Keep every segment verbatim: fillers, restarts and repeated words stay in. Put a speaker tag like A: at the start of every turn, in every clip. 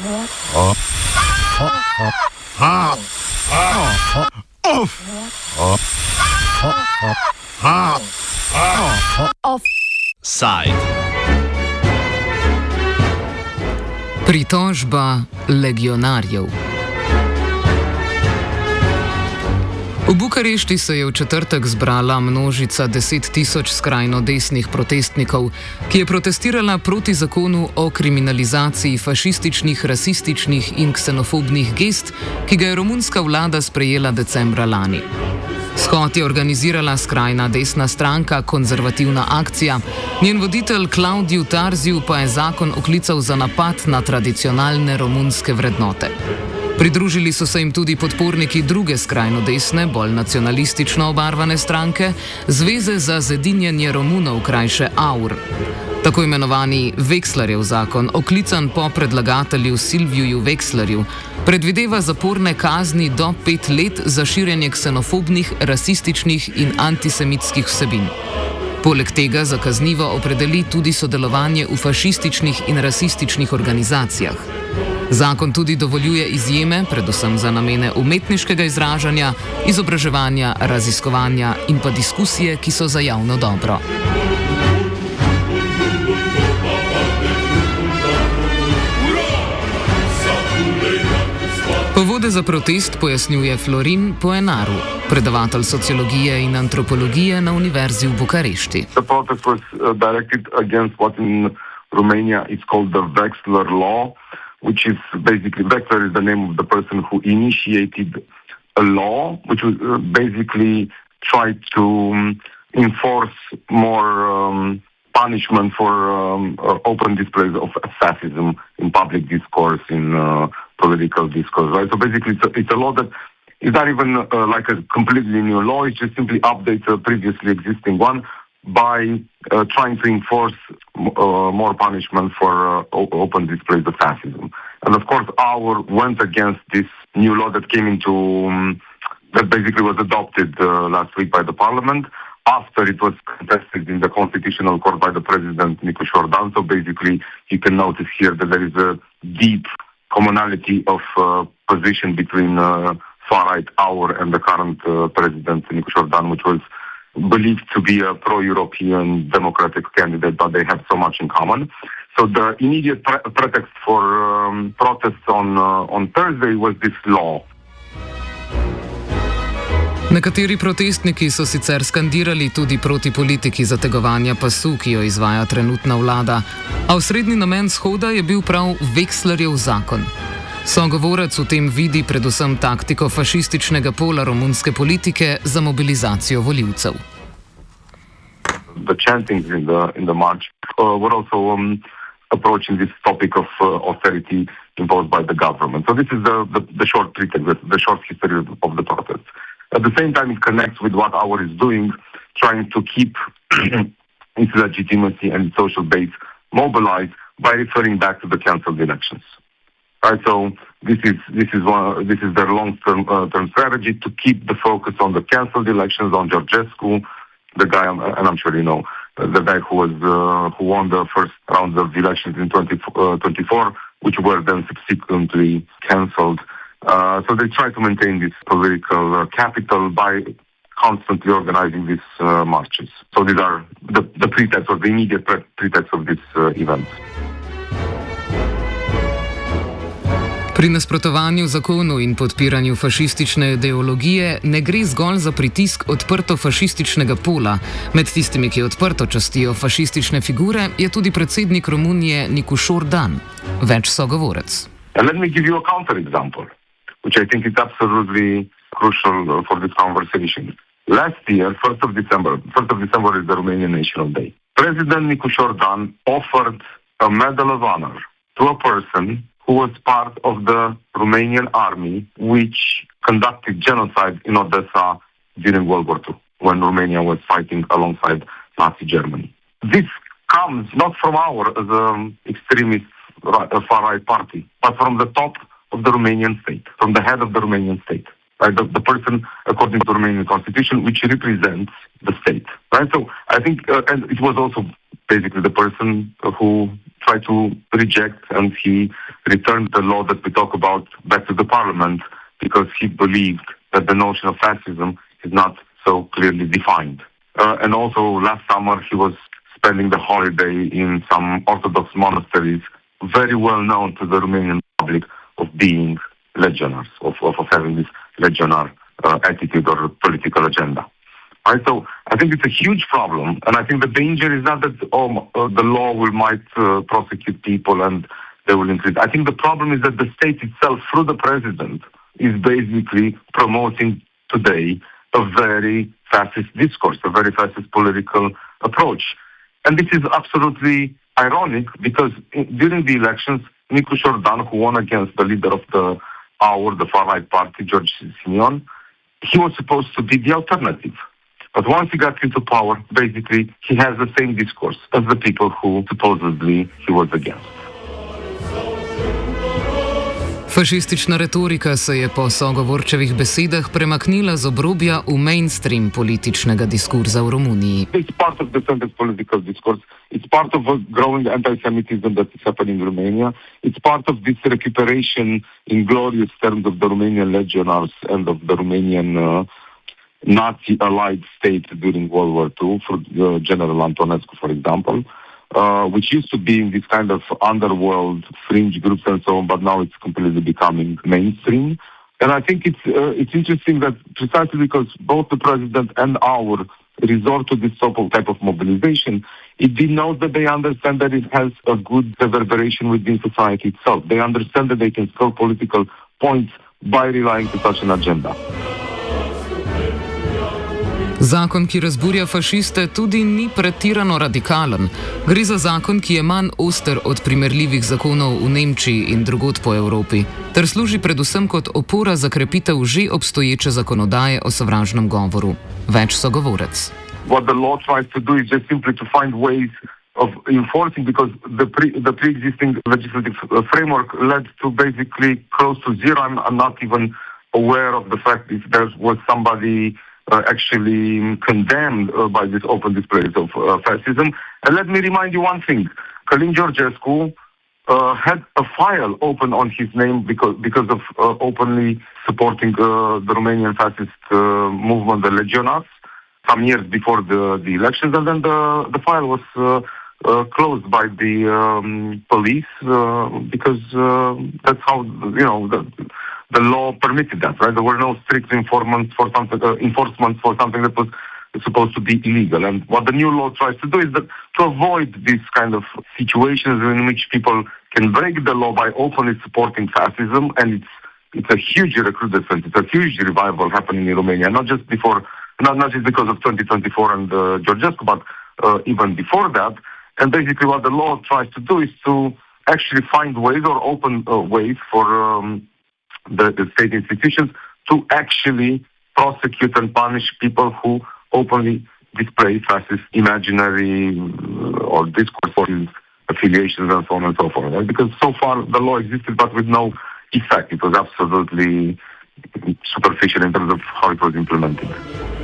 A: Offside.
B: Pritožba legionarjev. V Bukarešti se je v četrtek zbrala množica deset tisoč skrajno desnih protestnikov, ki je protestirala proti zakonu o kriminalizaciji fašističnih, rasističnih in ksenofobnih gest, ki ga je romunska vlada sprejela decembra lani. Shod je organizirala skrajna desna stranka Konzervativna akcija, njen voditelj Claudiu Tarziu pa je zakon oklical za napad na tradicionalne romunske vrednote. Pridružili so se jim tudi podporniki druge skrajno desne, bolj nacionalistično obarvane stranke, Zveze za zedinjenje Romunov, krajše A U R. Tako imenovani Vekslarjev zakon, oklican po predlagatelju Silviju Vekslarju, predvideva zaporne kazni do pet let za širjenje ksenofobnih, rasističnih in antisemitskih vsebin. Poleg tega za kaznivo opredeli tudi sodelovanje v fašističnih in rasističnih organizacijah. Zakon tudi dovoljuje izjeme, predvsem za namene umetniškega izražanja, izobraževanja, raziskovanja in pa diskusije, ki so za javno dobro. Povode za protest pojasnjuje Florin Poenaru, predavatelj sociologije in antropologije na Univerzi v Bukarešti.
C: The protest was uh, directed against what in Romania is called the Vekslar law, which is basically, Vekslar is the name of the person who initiated a law, which was uh, basically tried to um, enforce more um, punishment for um, uh, open displays of fascism in public discourse, in uh, political discourse, right? So basically it's a, it's a law that is not even uh, like a completely new law, it just simply updates a previously existing one by uh, trying to enforce uh, more punishment for uh, open displays of fascism. And of course, our went against this new law that came into, um, that basically was adopted uh, last week by the parliament, after it was contested in the Constitutional Court by the President Nicu Șordan. So basically, you can notice here that there is a deep commonality of uh, position between uh, far-right our and the current uh, President Nicu Șordan, which was believed to be a pro-European democratic candidate, but they have so much in common. So the immediate pre- pretext for um, protests on, uh, on Thursday was this law.
B: Nekateri protestniki so sicer skandirali tudi proti politiki zategovanja pasu, ki jo izvaja trenutna vlada, a osrednji namen shoda je bil prav Vekslarjev zakon. Sogovorec v tem vidi predvsem taktiko fašističnega pola romunske politike za mobilizacijo volivcev.
C: The chantings in the, in the march uh, were also um, approaching this topic of uh, austerity imposed by the government. So this is the, the, the short pretext, the, the short history of, of the protests. At the same time, it connects with what our is doing, trying to keep its legitimacy and its social base mobilized by referring back to the cancelled elections. Right, so this is this is one this is their long-term uh, term strategy to keep the focus on the cancelled elections, on Georgescu, the guy, and I'm sure you know, the guy who was uh, who won the first round of elections in twenty twenty-four, which were then subsequently cancelled. Uh, so they try to maintain this political uh, capital by constantly organizing these uh, marches. So these are the, the pretext or the immediate pre- pretext of this uh, event.
B: Pri nasprotovanju zakonu in podpiranju fašistične ideologije ne gre zgolj za pritisk odprto fašističnega pola. Med tistimi, ki odprto častijo fašistične figure, je tudi predsednik Romunije Nicu Șordan. Več sogovorec.
C: And let me give you a counter example, which I think is absolutely crucial for this conversation. Last year, first of December, first of December is the Romanian National Day. President Nicu Șordan offered a Medal of Honor to a person who was part of the Romanian army which conducted genocide in Odessa during World War Two, when Romania was fighting alongside Nazi Germany. This comes not from our as an extremist far-right party, but from the top of the Romanian state, from the head of the Romanian state. right? The, the person, according to the Romanian constitution, which represents the state, right? So I think, uh, and it was also basically the person who tried to reject, and he returned the law that we talk about back to the parliament because he believed that the notion of fascism is not so clearly defined. Uh, and also last summer he was spending the holiday in some Orthodox monasteries, very well known to the Romanian public of being legionnaires, of, of, of having this legionnaire uh, attitude or political agenda. Right? So I think it's a huge problem, and I think the danger is not that oh, uh, the law will might uh, prosecute people and they will increase. I think the problem is that the state itself, through the president, is basically promoting today a very fascist discourse, a very fascist political approach. And this is absolutely ironic because in, during the elections, Nicu Șordan, who won against the leader of the our, the far-right party, George Simion, he was supposed to be the alternative. But once he got into power, basically, he has the same discourse as the people who supposedly he was against.
B: Fašistična retorika se je po Sogovorčevih besedah premaknila z obrobja v mainstream političnega diskurza v Romuniji.
C: It's part of the centrist political discourse. It's part of a growing anti-Semitism that is happening in Romania. It's part of this recuperation in glorious terms of the Romanian legionnaires and of the Romanian uh, Nazi-allied state during World War Two, for uh, General Antonescu, for example. Uh, which used to be in this kind of underworld fringe groups and so on, but now it's completely becoming mainstream. And I think it's uh, it's interesting that precisely because both the president and our resort to this type of mobilization, it denotes that they understand that it has a good reverberation within society itself. They understand that they can score political points by relying to such an agenda.
B: Zakon, ki razburja fašiste, tudi ni pretirano radikalen. Gre za zakon, ki je manj oster od primerljivih zakonov v Nemčiji in drugod po Evropi, ter služi predvsem kot opora za krepitev že obstoječe zakonodaje o sovražnem govoru. Več sogovorec.
C: What the law tries to do is just simply to find ways of enforcing, because the pre, the pre-existing legislative framework led to basically close to zero. I'm, I'm not even aware of the fact if there was somebody Uh, actually condemned uh, by this open displays of uh, fascism. And let me remind you one thing. Călin Georgescu uh, had a file open on his name because, because of uh, openly supporting uh, the Romanian fascist uh, movement, the Legionnaires, some years before the, the elections. And then the, the file was uh, uh, closed by the um, police uh, because uh, that's how, you know, the, the law permitted that, right? There were no strict enforcement for something, uh, enforcement for something that was supposed to be illegal. And what the new law tries to do is that to avoid these kind of situations in which people can break the law by openly supporting fascism, and it's it's a huge recrudescence, it's a huge revival happening in Romania, not just before, not not just because of twenty twenty-four and uh, Georgescu, but uh, even before that. And basically, what the law tries to do is to actually find ways or open uh, ways for um, The, the state institutions to actually prosecute and punish people who openly display fascist imaginary uh, or discourse affiliations and so on and so forth. Right? Because so far the law existed but with no effect. It was absolutely superficial in terms of how it was implemented.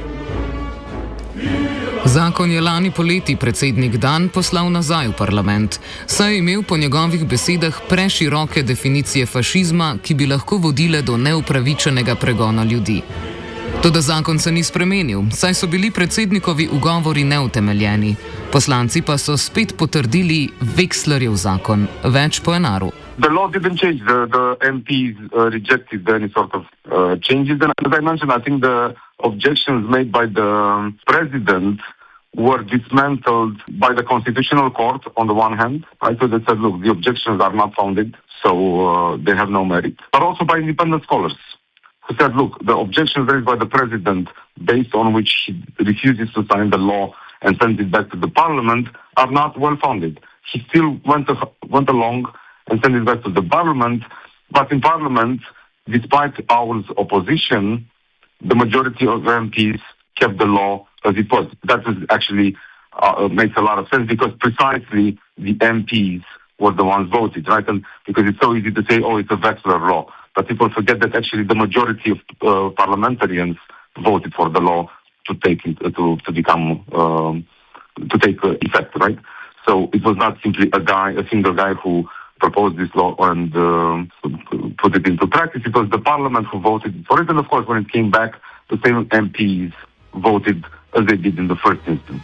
B: Zakon je lani poleti predsednik Dan poslal nazaj v parlament, saj je imel po njegovih besedah preširoke definicije fašizma, ki bi lahko vodile do neupravičenega pregona ljudi. Toda zakon se ni spremenil, saj so bili predsednikovi ugovori neutemeljeni. Poslanci pa so spet potrdili Wexlerjev zakon. Več po Enaru.
C: The law didn't change. The, the M Ps uh, rejected any sort of uh, changes. And as I mentioned, I think the objections made by the president were dismantled by the Constitutional Court on the one hand. Right? So they said, look, the objections are not founded, so uh, they have no merit. But also by independent scholars who said, look, the objections raised by the president, based on which he refuses to sign the law and send it back to the parliament, are not well-founded. He still went, uh, went along and sent it back to the parliament, but in parliament, despite our opposition, the majority of M Ps kept the law as it was. That is actually uh, makes a lot of sense because precisely the M Ps were the ones voted, right? And because it's so easy to say, oh, it's a Wexler law. But people forget that actually the majority of uh, parliamentarians voted for the law to take it, uh, to to become um, to take uh, effect, right? So it was not simply a guy, a single guy who proposed this law and uh, put it into practice. It was the parliament who voted for it, and of course, when it came back, the same M Ps voted as they did in the first instance.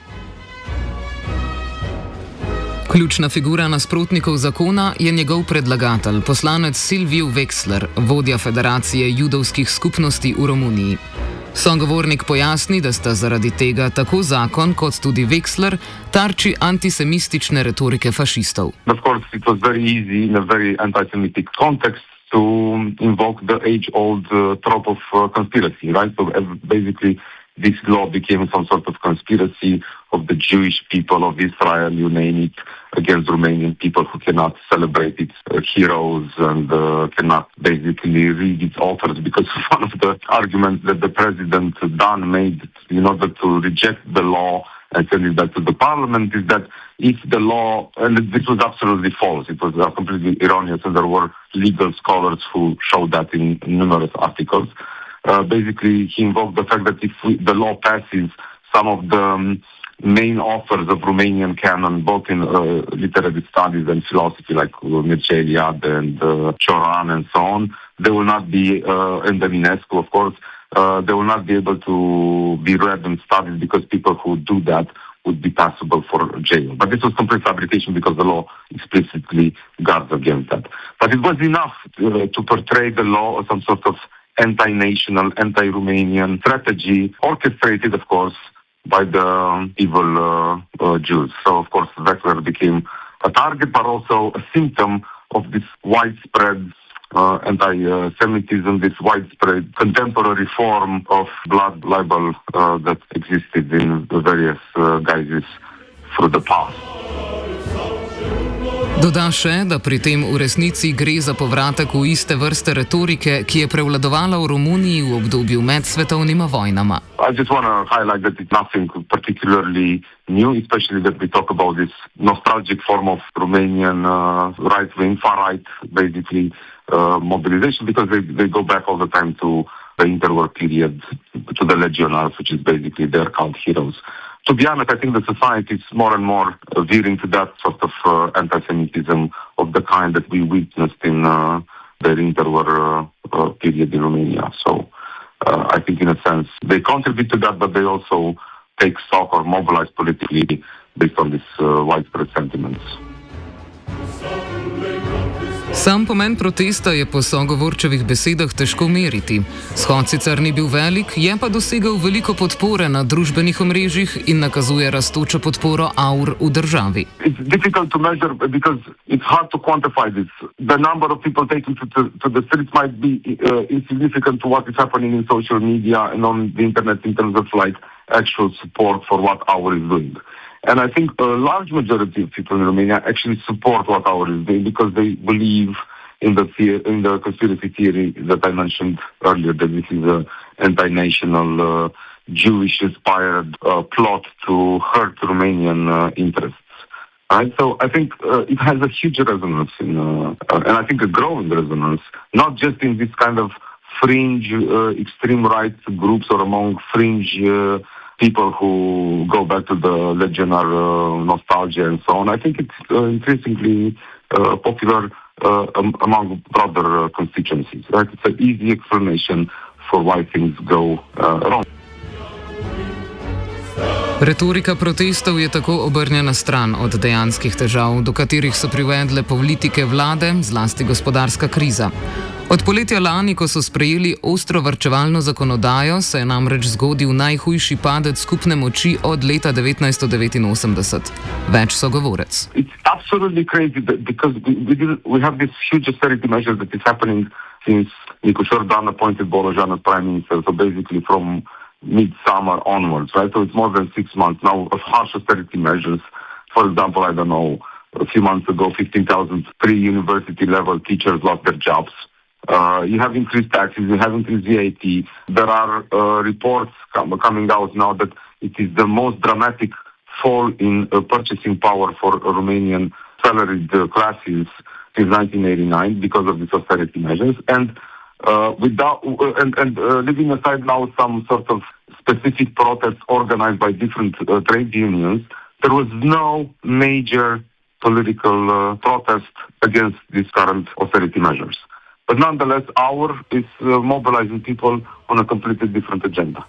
B: Ključna figura nasprotnikov zakona je njegov predlagatelj, poslanec Silviju Wexler, vodja Federacije judovskih skupnosti v Romuniji. Sogovornik pojasni, da sta zaradi tega tako zakon kot tudi Wexler tarči antisemistične retorike fašistov.
C: Of course, it was very easy in a very anti-Semitic context to invoke the age-old uh, trope of uh, conspiracy, right? So uh, basically, this law became some sort of conspiracy of the Jewish people of Israel, you name it, against Romanian people who cannot celebrate its uh, heroes and uh, cannot basically read its authors, because one of the arguments that the president Dan made in order to reject the law and send it back to the parliament is that if the law, and this was absolutely false, it was uh, completely erroneous, and there were legal scholars who showed that in numerous articles. Uh, basically, he invoked the fact that if we, the law passes, some of the um, main authors of Romanian canon, both in uh, literary studies and philosophy, like uh, Mircea Eliade and uh, Cioran and so on, they will not be, uh, and the Minescu, of course, uh, they will not be able to be read and studied because people who do that would be passable for jail. But this was complete fabrication because the law explicitly guards against that. But it was enough uh, to portray the law as some sort of anti-national, anti-Romanian strategy, orchestrated, of course, by the evil uh, uh, Jews. So, of course, Wexler became a target, but also a symptom of this widespread uh, anti-Semitism, this widespread contemporary form of blood libel uh, that existed in various uh, guises through the past.
B: Doda še, da pri tem v resnici gre za povratek v iste vrste retorike, ki je prevladovala v Romuniji v obdobju med svetovnima vojnama.
C: I just want to highlight that it's nothing particularly new, especially that we talk about this nostalgic form of Romanian uh, right-wing, far-right, basically, uh, mobilization, because they, they go back all the time to the interwar period, to the legionnaires, which is basically their cult heroes. To be honest, I think the society is more and more uh, veering to that sort of uh, anti-Semitism of the kind that we witnessed in uh, the interwar uh, uh, period in Romania. So uh, I think in a sense they contribute to that, but they also take stock or mobilize politically based on these uh, widespread sentiments.
B: Sam pomen protesta je po sogovorčevih besedah težko meriti. Shod sicer ni bil velik, je pa dosegal veliko podpore na družbenih omrežjih in nakazuje rastočo podporo aur v državi.
C: It's difficult to measure because it's hard to quantify this. The number of people taking to, to, to the streets might be uh, insignificant to what is happening in social media and on the internet in terms of like actual support for what Aur is doing. And I think a large majority of people in Romania actually support what Aur is doing because they believe in the the in the conspiracy theory that I mentioned earlier, that this is an anti-national, uh, Jewish-inspired uh, plot to hurt Romanian uh, interests. Right? So I think uh, it has a huge resonance, in, uh, uh, and I think a growing resonance, not just in this kind of fringe, uh, extreme right groups or among fringe uh, people who go back to the legionnaire uh, nostalgia and so on. I think it's uh, increasingly uh, popular uh, um, among broader uh, constituencies. Right? It's an easy explanation for why things go uh, wrong.
B: Retorika protestov je tako obrnjena stran od dejanskih težav, do katerih so privedle politike vlade, zlasti gospodarska kriza. Od poletja lani, ko so sprejeli ostro varčevalno zakonodajo, se je namreč zgodil najhujši padec skupne moči od leta devetnajststo devetinosemdeset. Več sogovorec.
C: It's absolutely crazy because we, we, didn't, we have this huge austerity measure that is happening since Nicușor Dan appointed Bolojan as prime minister, so basically from midsummer onwards, right? So it's more than six months now of harsh austerity measures. For example, I don't know, a few months ago, fifteen thousand pre-university level teachers lost their jobs. Uh, you have increased taxes, you have increased V A T. There are uh, reports com- coming out now that it is the most dramatic fall in uh, purchasing power for Romanian salaried uh, classes since nineteen eighty-nine because of these austerity measures. And Uh, without uh, and, and uh, leaving aside now some sort of specific protests organized by different uh, trade unions, there was no major political uh, protest against these current austerity measures. But nonetheless, our is uh, mobilizing people on a completely different agenda.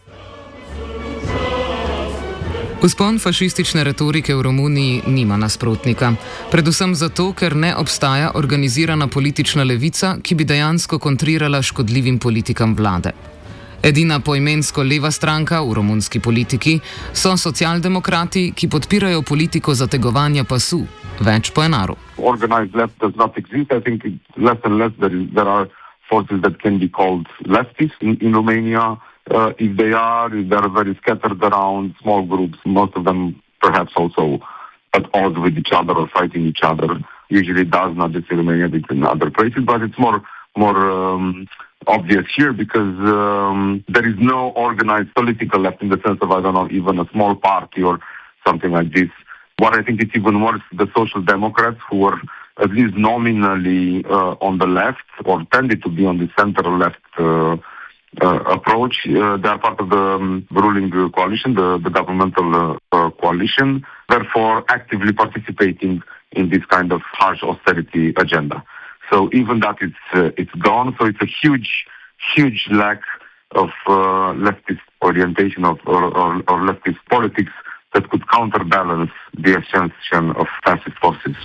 B: Vzpon fašistične retorike v Romuniji nima nasprotnika. Predvsem zato, ker ne obstaja organizirana politična levica, ki bi dejansko kontrirala škodljivim politikam vlade. Edina poimensko leva stranka v romunski politiki so socialdemokrati, ki podpirajo politiko zategovanja pasu. Več po enaru.
C: Organized left does not exist. I think less and less there, is, there are forces that can be called leftists in, in Romania. Uh, if they are, if they are very scattered around small groups, most of them perhaps also at odds with each other or fighting each other. Usually does not just in Romania, but in other places, but it's more more um, obvious here because um, there is no organized political left in the sense of, I don't know, even a small party or something like this. What I think is even worse, the Social Democrats, who are at least nominally uh, on the left or tended to be on the center-left uh, Uh, approach. Uh, they are part of the um, ruling uh, coalition, the, the governmental uh, uh, coalition, therefore actively participating in this kind of harsh austerity agenda. So even that it's, uh, it's gone. So it's a huge, huge lack of uh, leftist orientation of, or, or, or leftist politics that could counterbalance the ascension of fascist forces.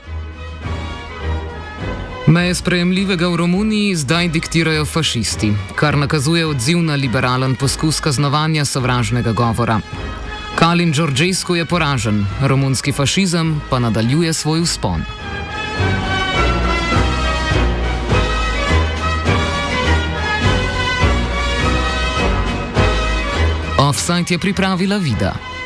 B: Meje sprejemljivega v Romuniji zdaj diktirajo fašisti, kar nakazuje odziv na liberalen poskus kaznovanja sovražnega govora. Kalin Đorđescu je poražen, romunski fašizem pa nadaljuje svoj vzpon. Offside je pripravila Vida.